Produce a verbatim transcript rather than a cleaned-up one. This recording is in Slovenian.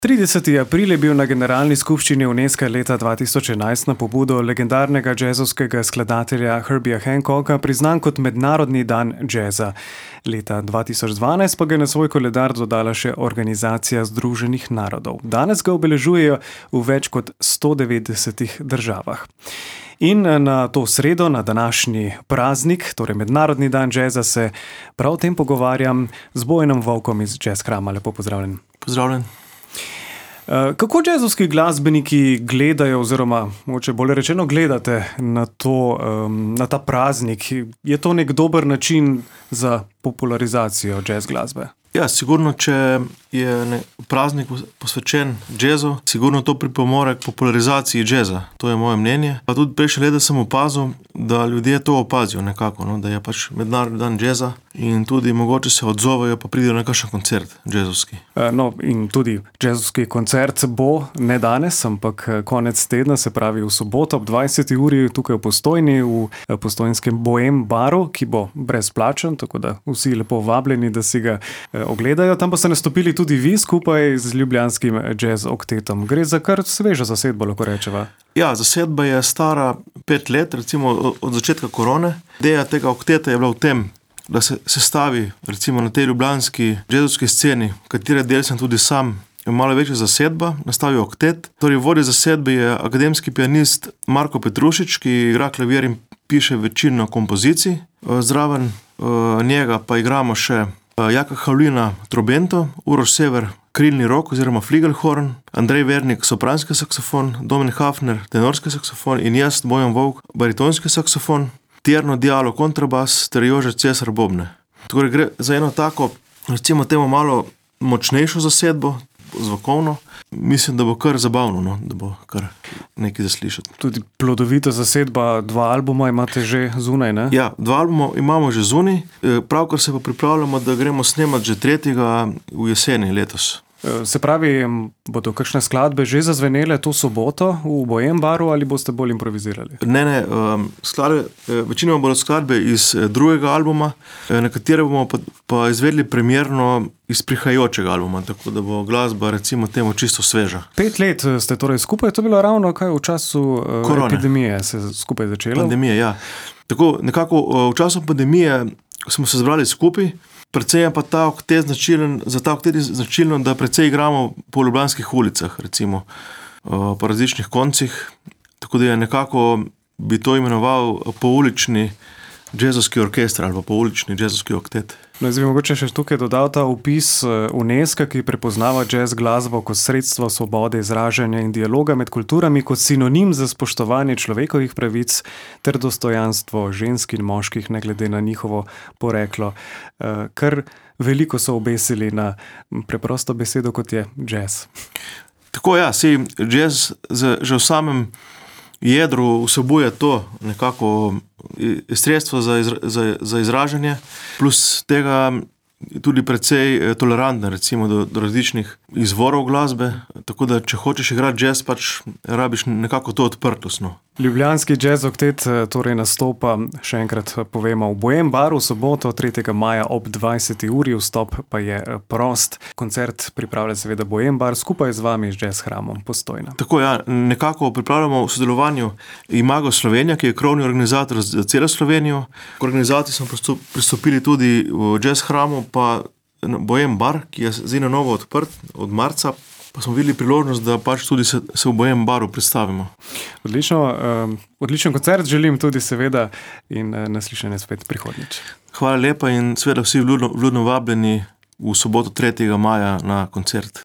trideseti april je bil na generalni skupščini UNESCO leta dva tisoč enajst na pobudo legendarnega džezovskega skladatelja Herbija Hancocka priznan kot mednarodni dan džeza. Leta dva tisoč dvanajst pa ga je na svoj koledar dodala še Organizacija združenih narodov. Danes ga obeležujejo v več kot sto devetdesetih državah. In na to sredo, na današnji praznik, torej Mednarodni dan džeza, se prav o tem pogovarjam z Bojanom Volkom iz Jazz Hrama. Lepo pozdravljen. Pozdravljen. Kako džezovski glasbeniki gledajo, oziroma mogoče bolje rečeno gledate na, to, na ta praznik? Je to nek dober način za popularizacijo džez glasbe? Ja, sigurno, če je praznik posvečen džezu, sigurno to pripomore k popularizaciji džeza. To je moje mnenje. Pa tudi prejšnje leta sem opazil, da ljudje to opazijo nekako, no? Da je pač mednarodni dan džeza in tudi mogoče se odzovejo, pa pridejo na kakšen koncert džezovski. No, in tudi džezovski koncert bo ne danes, ampak konec tedna, se pravi v soboto ob dvajseti uri tukaj v Postojni, v postojnskem Bohem baru, ki bo brezplačen, tako da vsi lepo vabljeni, da si ga ogledajo. Tam pa ste nastopili tudi vi skupaj z ljubljanskim jazz oktetom. Gre za kar svežo zasedbo, lahko rečeva. Ja, zasedba je stara pet let, recimo od začetka korone. Ideja tega okteta je bila v tem, da se sestavi recimo na tej ljubljanski jazzovski sceni, katere del sem tudi sam, je malo večja zasedba, nastavi oktet. Torej vodja zasedbe je akademski pianist Marko Petrušič, ki igra klavir in piše večino kompozicij. Zraven njega pa igramo še Jaka Havlina trobento, Uroš Sever krilni rok oziroma fligelhorn, Andrej Vernik sopranski saksofon, Domen Hafner tenorski saksofon in jaz, Bojan Volk, baritonski saksofon, Tierno Dialo kontrabas ter Jože Cesar bobne. Torej gre za eno tako, recimo temu malo močnejšo zasedbo, zvokovno. Mislim, da bo kar zabavno, no? Da bo kar nekaj zaslišati. Tudi plodovita zasedba, dva albuma imate že zunaj, ne? Ja, dva albuma imamo že zunaj, pravkar se pa pripravljamo, da gremo snemati že tretjega v jeseni letos. Se pravi, bodo kakšne skladbe že zazvenele to soboto v Bohem baru ali boste bolj improvizirali? Ne, ne, skladbe, večinoma bodo skladbe iz drugega albuma, nekatere bomo pa, pa izvedli premierno iz prihajajočega albuma, tako da bo glasba recimo temu čisto sveža. Pet let ste torej skupaj, to je bilo ravno kaj v času Korone. Epidemije se skupaj začelo? Pandemije, ja. Tako nekako v času pandemije smo se zbrali skupaj. Predvsem je pa ta oktet značilen, za ta oktet je značilno, da precej igramo po ljubljanskih ulicah, recimo, po različnih koncih, tako da je nekako, bi to imenoval poulični džezovski orkester ali pa poulični džezovski oktet. No, zdaj bi mogoče še tukaj dodal ta opis UNESCO, ki prepoznava džez glasbo kot sredstvo svobode izražanja in dialoga med kulturami, kot sinonim za spoštovanje človekovih pravic ter dostojanstvo žensk in moških, ne glede na njihovo poreklo. Kar veliko so obesili na preprosto besedo, kot je džez. Tako ja, sej džez že v samem jedru vsebuje to nekako sredstvo za, izra, za, za izražanje, plus tega tudi precej tolerantne, recimo do, do različnih izvorov glasbe, tako da če hočeš igrati jazz, pač rabiš nekako to odprtost. No. Ljubljanski jazz oktet torej nastopa, še enkrat povemo, v Bohem baru v soboto tretjega maja ob dvajseti uri, vstop pa je prost. Koncert pripravlja seveda Bohem bar skupaj z vami z Jazz Hramom Postojna. Tako ja, nekako pripravljamo v sodelovanju Imago Slovenija, ki je krovni organizator za celo Slovenijo. K organizaciji smo pristopili tudi v Jazz Hramu, pa Bohem bar, ki je zdaj na novo odprt od marca, pa smo videli priložnost, da pač tudi se, se v Bohem baru predstavimo. Odlično, um, odličen koncert želim tudi seveda in uh, naslišanje spet prihodnjič. Hvala lepa in seveda vsi vljudno, vljudno vabljeni v soboto tretjega maja na koncert.